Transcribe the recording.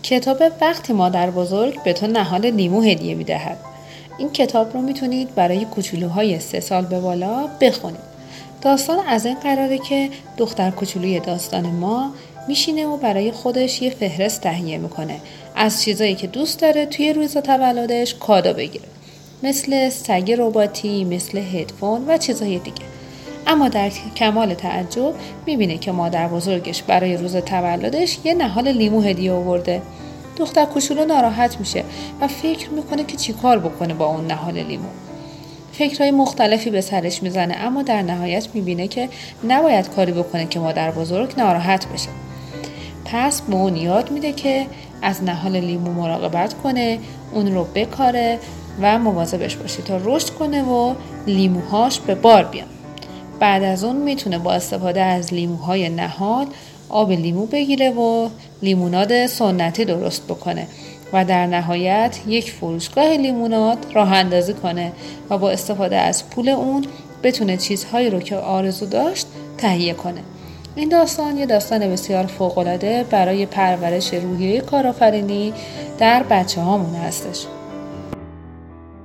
کتاب وقتی مادر بزرگ به تو نهال لیمو هدیه میدهد. این کتاب رو میتونید برای کوچولوهای 3 سال به بالا بخونید. داستان از این قراره که دختر کوچولوی داستان ما میشینه و برای خودش یه فهرست تهیه میکنه از چیزایی که دوست داره توی روز تولدش کادو بگیره، مثل سگ رباتی، مثل هدفون و چیزهای دیگه. اما در کمال تعجب میبینه که مادر بزرگش برای روز تولدش یه نهال لیمو هدیه آورده. دختر کوچولو ناراحت میشه و فکر میکنه که چی کار بکنه با اون نهال لیمو. فکرهای مختلفی به سرش میزنه، اما در نهایت میبینه که نباید کاری بکنه که مادر بزرگ ناراحت بشه. پس به اون یاد میده که از نهال لیمو مراقبت کنه، اون رو بکاره و مواظبش باشه تا رشد کنه و لیموهاش به بار بیان. بعد از اون میتونه با استفاده از لیموهای نهال آب لیمو بگیره و لیموناد سنتی درست بکنه و در نهایت یک فروشگاه لیموناد راه اندازی کنه و با استفاده از پول اون بتونه چیزهایی رو که آرزو داشت تهیه کنه. این داستان یه داستان بسیار فوق‌العاده برای پرورش روحیه کارآفرینی در بچه‌هامون هستش.